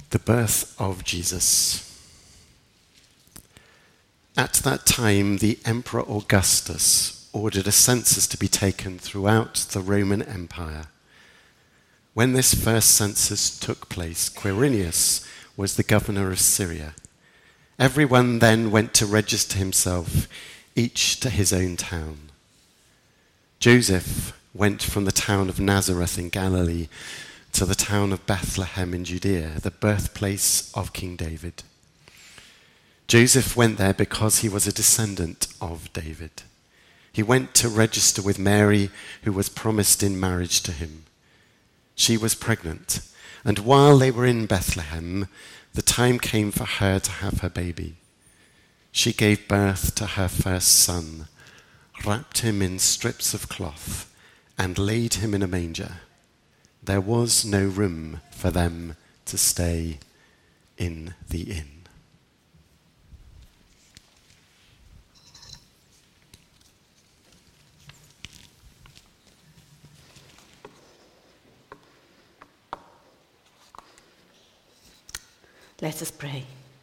The birth of Jesus. At that time, the Emperor Augustus ordered a census to be taken throughout the Roman Empire. When this first census took place, Quirinius was the governor of Syria. Everyone then went to register himself, each to his own town. Joseph went from the town of Nazareth in Galilee to the town of Bethlehem in Judea, the birthplace of King David. Joseph went there because he was a descendant of David. He went to register with Mary, who was promised in marriage to him. She was pregnant, and while they were in Bethlehem, the time came for her to have her baby. She gave birth to her first son, wrapped him in strips of cloth, and laid him in a manger. There was no room for them to stay in the inn. Let us pray.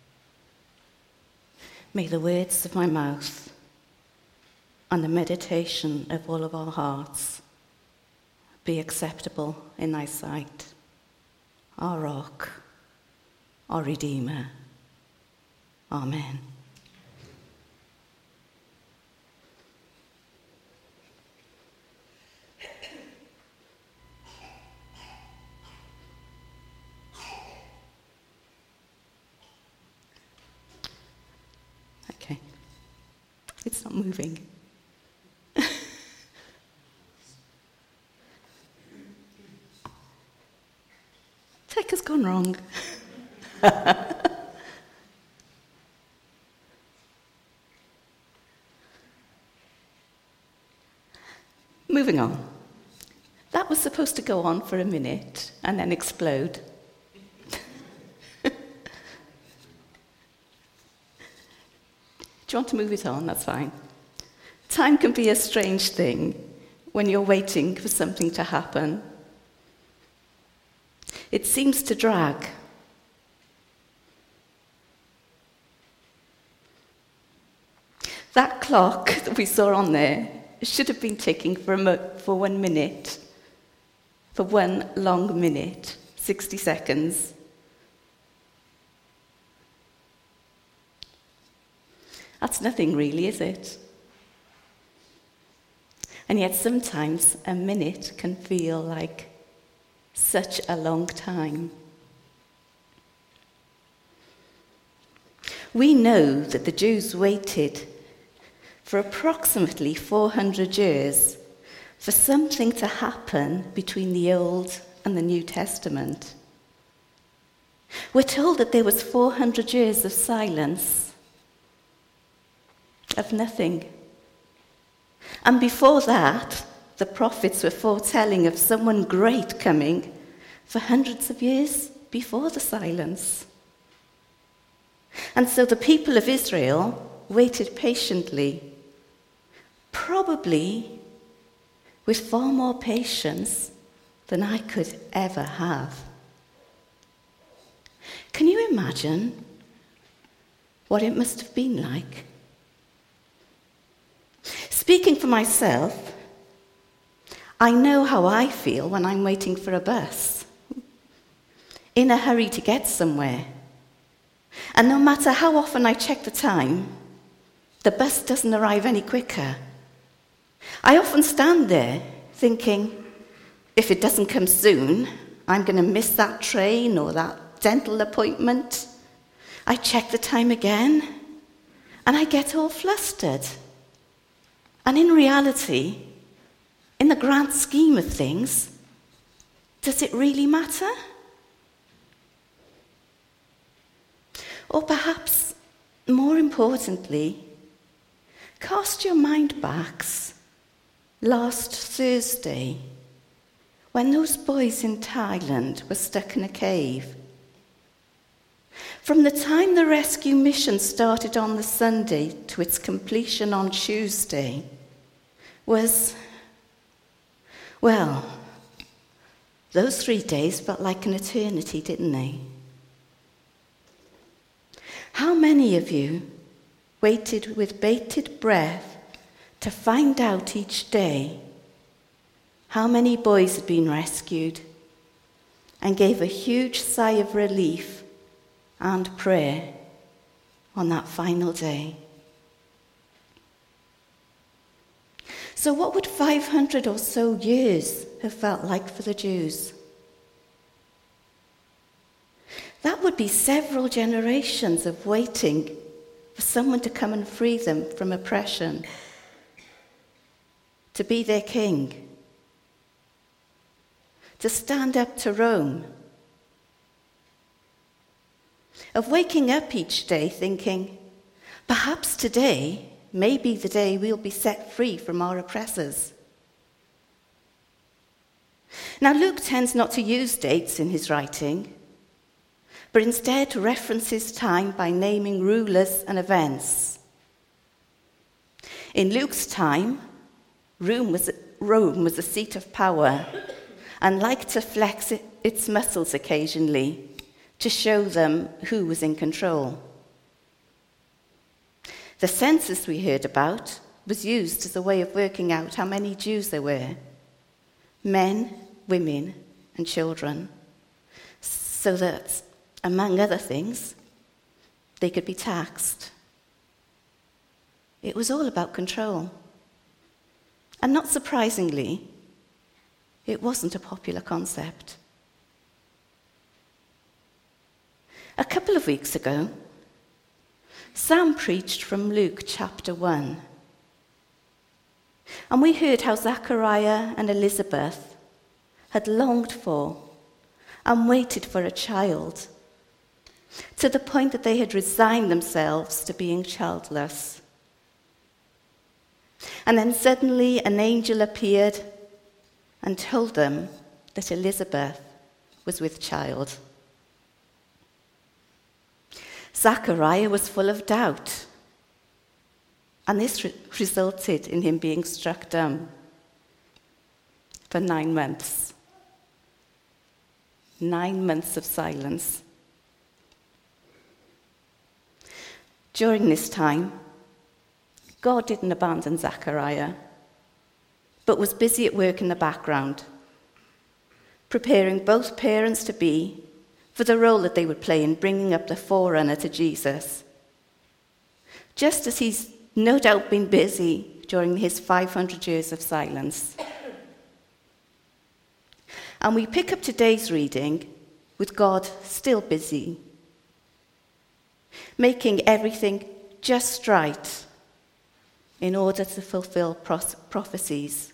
May the words of my mouth and the meditation of all of our hearts be acceptable in thy sight, our rock, our Redeemer. Amen. Okay. It's not moving. Tech has gone wrong. Moving on. That was supposed to go on for a minute and then explode. Do you want to move it on? That's fine. Time can be a strange thing when you're waiting for something to happen. It seems to drag. That clock that we saw on there should have been ticking for 1 minute, for 1 long minute, 60 seconds. That's nothing really, is it? And yet sometimes a minute can feel like such a long time. We know that the Jews waited for approximately 400 years for something to happen between the Old and the New Testament. We're told that there was 400 years of silence, of nothing. And before that, the prophets were foretelling of someone great coming for hundreds of years before the silence. And so the people of Israel waited patiently, probably with far more patience than I could ever have. Can you imagine what it must have been like? Speaking for myself, I know how I feel when I'm waiting for a bus, in a hurry to get somewhere. And no matter how often I check the time, the bus doesn't arrive any quicker. I often stand there thinking, if it doesn't come soon, I'm going to miss that train or that dental appointment. I check the time again, and I get all flustered. And in reality, in the grand scheme of things, does it really matter? Or perhaps, more importantly, cast your mind back last Thursday, when those boys in Thailand were stuck in a cave. From the time the rescue mission started on the Sunday to its completion on Tuesday was, well, those 3 days felt like an eternity, didn't they? How many of you waited with bated breath to find out each day how many boys had been rescued, and gave a huge sigh of relief and prayer on that final day? So what would 500 or so years have felt like for the Jews? That would be several generations of waiting for someone to come and free them from oppression, to be their king, to stand up to Rome, of waking up each day thinking, perhaps today may be the day we'll be set free from our oppressors. Now, Luke tends not to use dates in his writing, but instead references time by naming rulers and events. In Luke's time, Rome was a seat of power and liked to flex its muscles occasionally to show them who was in control. The census we heard about was used as a way of working out how many Jews there were, men, women, and children, so that, among other things, they could be taxed. It was all about control. And not surprisingly, it wasn't a popular concept. A couple of weeks ago, Sam preached from Luke chapter 1. And we heard how Zachariah and Elizabeth had longed for and waited for a child, to the point that they had resigned themselves to being childless. And then suddenly an angel appeared and told them that Elizabeth was with child. Zachariah was full of doubt, and this resulted in him being struck dumb for 9 months. 9 months of silence. During this time, God didn't abandon Zachariah, but was busy at work in the background, preparing both parents-to-be for the role that they would play in bringing up the forerunner to Jesus, just as he's no doubt been busy during his 500 years of silence. And we pick up today's reading with God still busy, making everything just right in order to fulfill prophecies.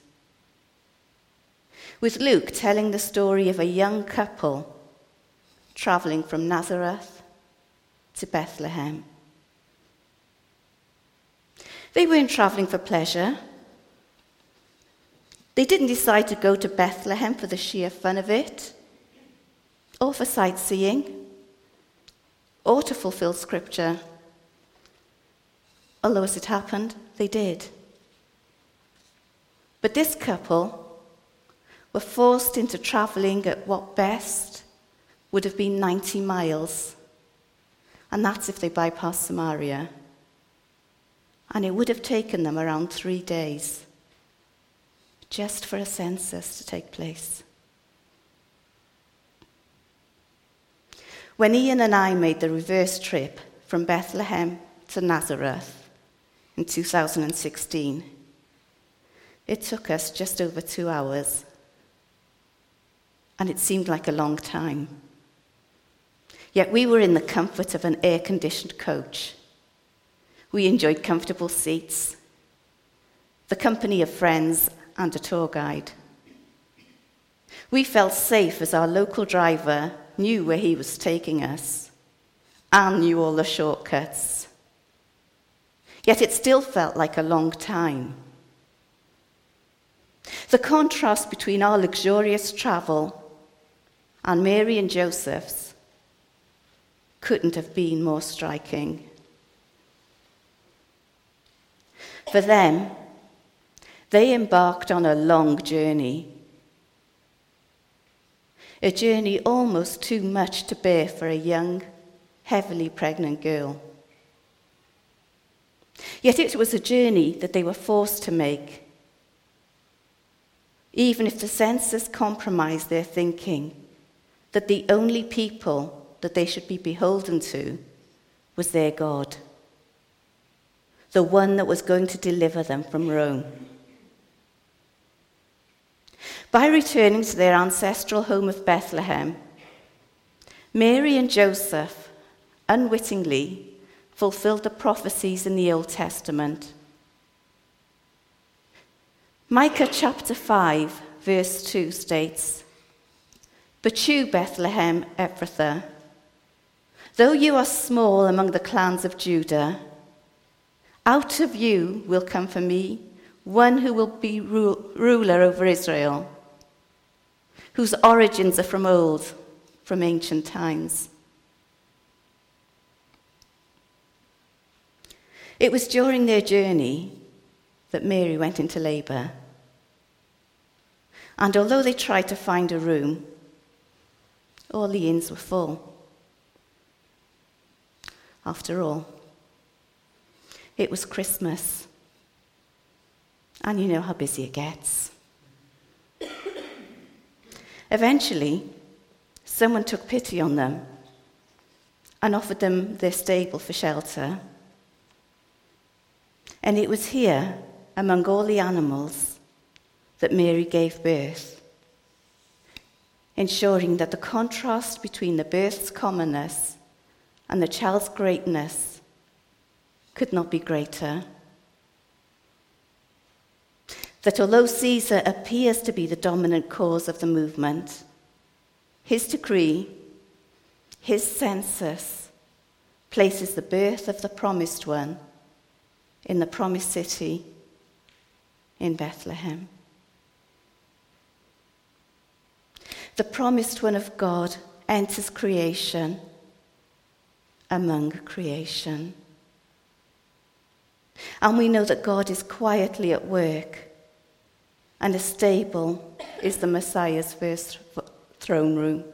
With Luke telling the story of a young couple traveling from Nazareth to Bethlehem. They weren't traveling for pleasure. They didn't decide to go to Bethlehem for the sheer fun of it, or for sightseeing, or to fulfill scripture. Although, as it happened, they did. But this couple were forced into traveling at what best would have been 90 miles. And that's if they bypassed Samaria. And it would have taken them around 3 days just for a census to take place. When Ian and I made the reverse trip from Bethlehem to Nazareth in 2016, it took us just over 2 hours. And it seemed like a long time. Yet we were in the comfort of an air-conditioned coach. We enjoyed comfortable seats, the company of friends, and a tour guide. We felt safe as our local driver knew where he was taking us and knew all the shortcuts. Yet it still felt like a long time. The contrast between our luxurious travel and Mary and Joseph's couldn't have been more striking. For them, they embarked on a long journey. A journey almost too much to bear for a young, heavily pregnant girl. Yet it was a journey that they were forced to make. Even if the census compromised their thinking that the only people that they should be beholden to was their God, the one that was going to deliver them from Rome. By returning to their ancestral home of Bethlehem, Mary and Joseph unwittingly fulfilled the prophecies in the Old Testament. Micah chapter 5, verse 2 states, "But you, Bethlehem Ephrathah, though you are small among the clans of Judah, out of you will come for me one who will be ruler over Israel, whose origins are from old, from ancient times." It was during their journey that Mary went into labour. And although they tried to find a room, all the inns were full. After all, it was Christmas, and you know how busy it gets. Eventually, someone took pity on them and offered them their stable for shelter. And it was here, among all the animals, that Mary gave birth, ensuring that the contrast between the birth's commonness and the child's greatness could not be greater. That although Caesar appears to be the dominant cause of the movement, his decree, his census, places the birth of the promised one in the promised city in Bethlehem. The promised one of God enters creation among creation. And we know that God is quietly at work, and a stable is the Messiah's first throne room.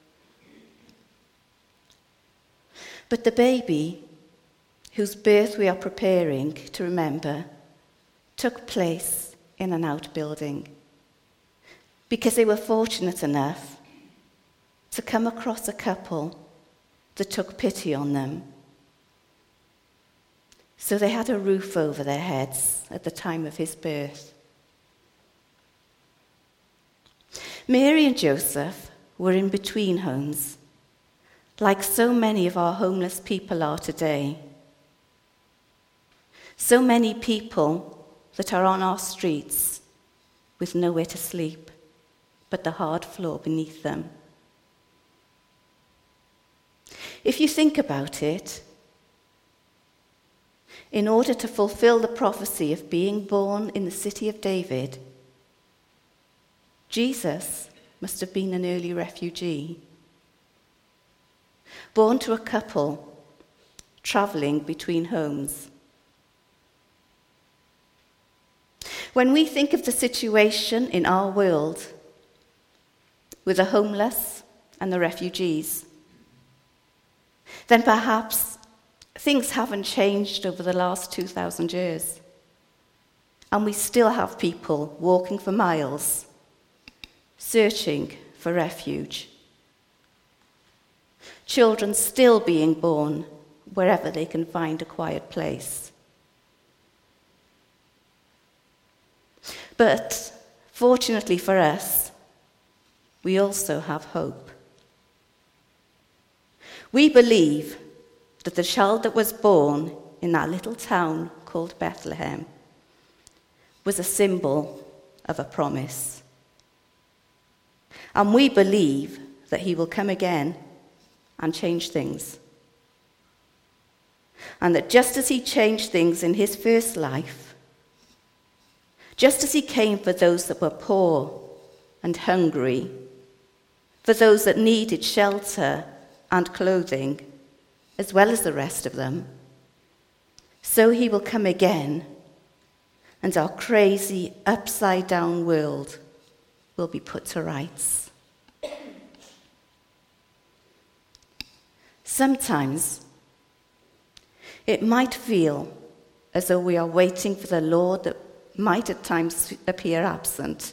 But the baby, whose birth we are preparing to remember, took place in an outbuilding because they were fortunate enough to come across a couple that took pity on them. So they had a roof over their heads at the time of his birth. Mary and Joseph were in between homes, like so many of our homeless people are today. So many people that are on our streets with nowhere to sleep but the hard floor beneath them. If you think about it, in order to fulfill the prophecy of being born in the city of David, Jesus must have been an early refugee, born to a couple travelling between homes. When we think of the situation in our world with the homeless and the refugees, then perhaps things haven't changed over the last 2,000 years. And we still have people walking for miles, searching for refuge. Children still being born wherever they can find a quiet place. But fortunately for us, we also have hope. We believe that the child that was born in that little town called Bethlehem was a symbol of a promise. And we believe that he will come again and change things. And that just as he changed things in his first life, just as he came for those that were poor and hungry, for those that needed shelter and clothing, as well as the rest of them, so he will come again, and our crazy, upside-down world will be put to rights. Sometimes it might feel as though we are waiting for the Lord that might at times appear absent.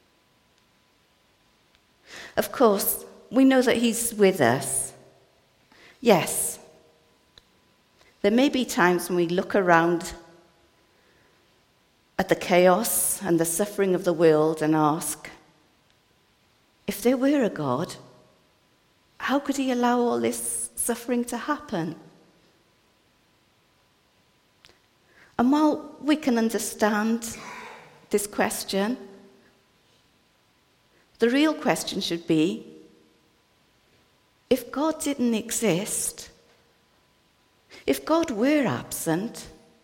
Of course, we know that he's with us. Yes, there may be times when we look around at the chaos and the suffering of the world and ask, if there were a God, how could he allow all this suffering to happen? And while we can understand this question, the real question should be, if God didn't exist, if God were absent,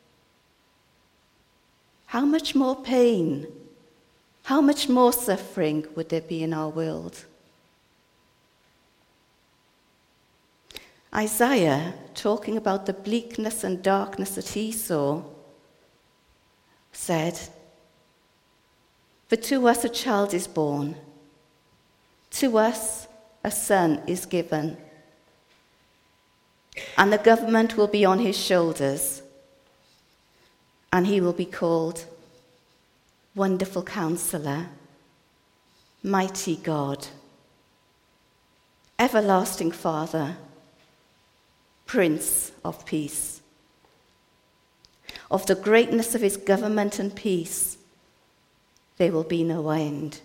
how much more pain, how much more suffering would there be in our world? Isaiah, talking about the bleakness and darkness that he saw, said, "For to us a child is born, to us a son is given, and the government will be on his shoulders, and he will be called Wonderful Counselor, Mighty God, Everlasting Father, Prince of Peace. Of the greatness of his government and peace, there will be no end.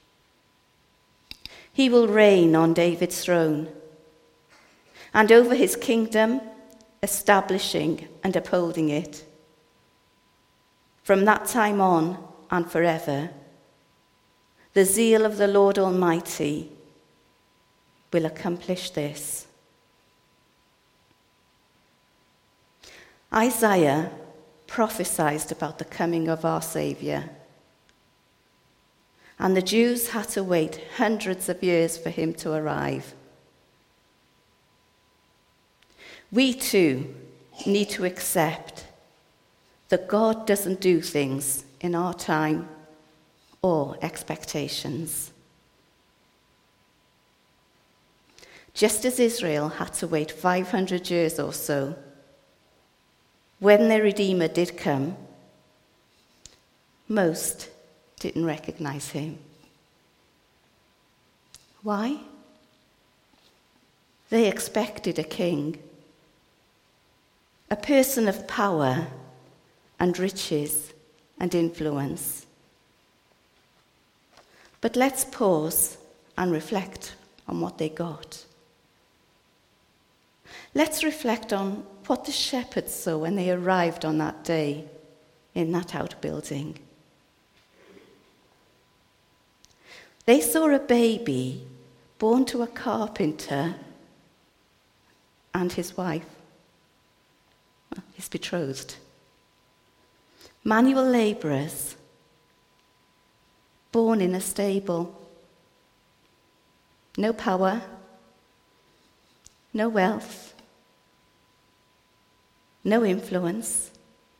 He will reign on David's throne, and over his kingdom, establishing and upholding it. From that time on and forever, the zeal of the Lord Almighty will accomplish this." Isaiah prophesied about the coming of our Saviour, and the Jews had to wait hundreds of years for him to arrive. We too need to accept that God doesn't do things in our time or expectations. Just as Israel had to wait 500 years or so, when their Redeemer did come, most didn't recognize him. Why? They expected a king, a person of power and riches and influence. But let's pause and reflect on what they got. Let's reflect on what the shepherds saw when they arrived on that day in that outbuilding. They saw a baby born to a carpenter and his wife, his betrothed. Manual labourers, born in a stable. No power, no wealth, no influence.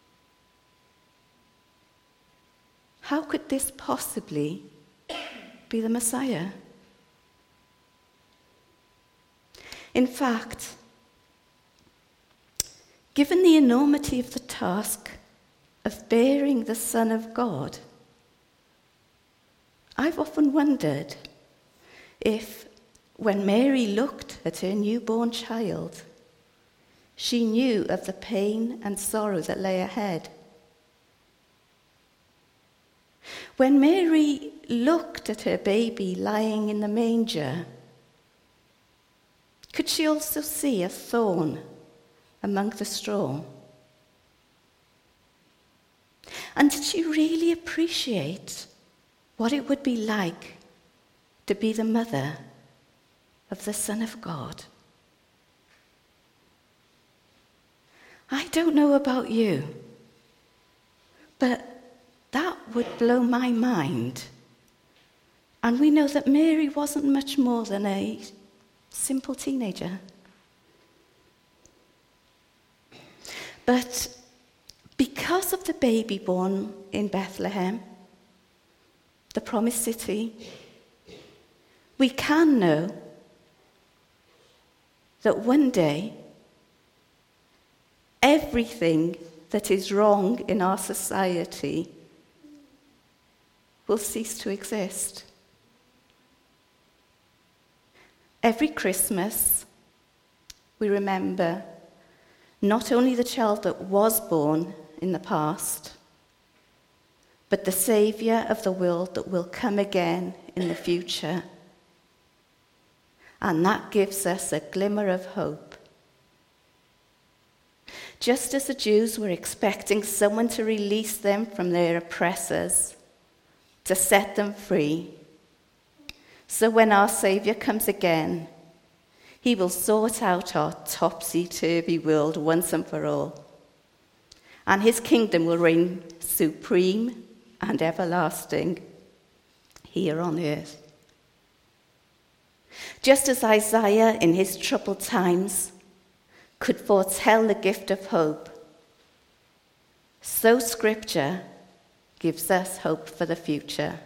How could this possibly be the Messiah? In fact, given the enormity of the task of bearing the Son of God, I've often wondered if, when Mary looked at her newborn child, she knew of the pain and sorrow that lay ahead. When Mary looked at her baby lying in the manger, could she also see a thorn among the straw? And did she really appreciate what it would be like to be the mother of the Son of God? I don't know about you, but that would blow my mind. And we know that Mary wasn't much more than a simple teenager. But because of the baby born in Bethlehem, the promised city, we can know that one day everything that is wrong in our society will cease to exist. Every Christmas, we remember not only the child that was born in the past, but the Saviour of the world that will come again in the future. And that gives us a glimmer of hope. Just as the Jews were expecting someone to release them from their oppressors, to set them free, so when our Saviour comes again, he will sort out our topsy-turvy world once and for all. And his kingdom will reign supreme and everlasting here on earth. Just as Isaiah in his troubled times could foretell the gift of hope, so Scripture gives us hope for the future.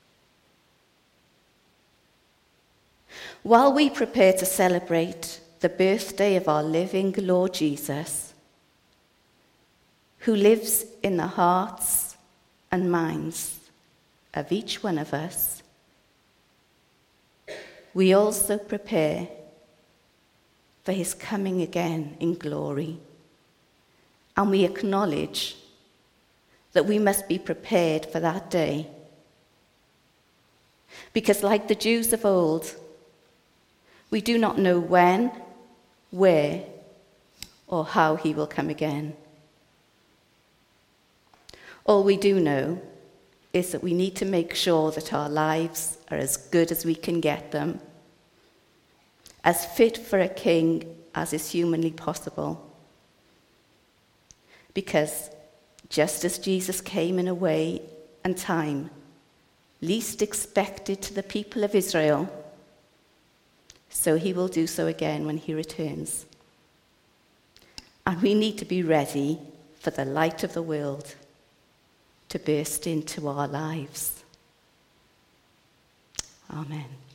While we prepare to celebrate the birthday of our living Lord Jesus, who lives in the hearts and minds of each one of us, we also prepare for his coming again in glory. And we acknowledge that we must be prepared for that day. Because like the Jews of old, we do not know when, where, or how he will come again. All we do know is that we need to make sure that our lives are as good as we can get them, as fit for a king as is humanly possible. Because just as Jesus came in a way and time least expected to the people of Israel, so he will do so again when he returns. And we need to be ready for the light of the world to burst into our lives. Amen.